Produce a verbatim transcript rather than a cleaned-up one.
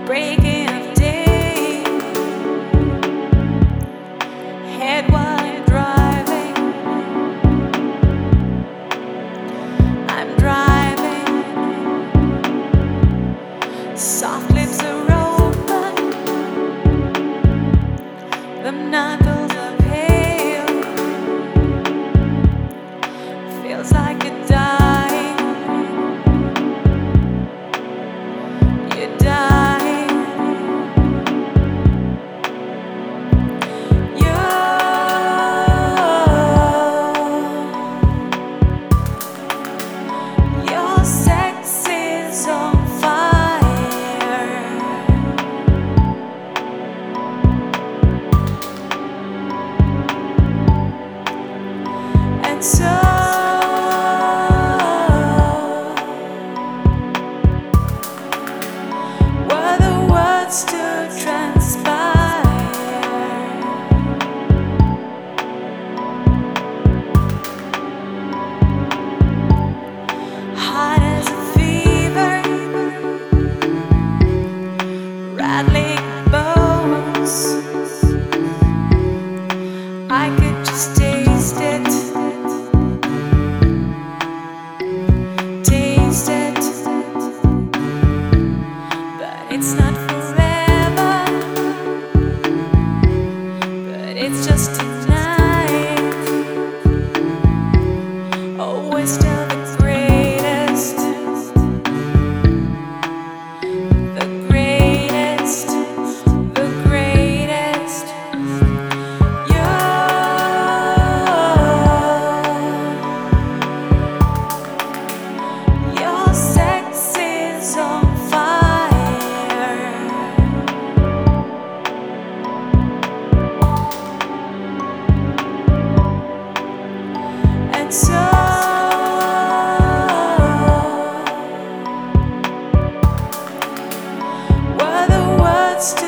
breaking of day, head while driving. I'm driving, soft lips are open, the knuckles are pale, feels like a dying, you're dying. Your sex is on fire, and so were the words to transpire. Hot as a fever, rattling bones. I could just taste it, taste it, but it's not forever, but it's just tonight. Always still the greatest, the greatest, the greatest. Your sex is on fire, and so were the words to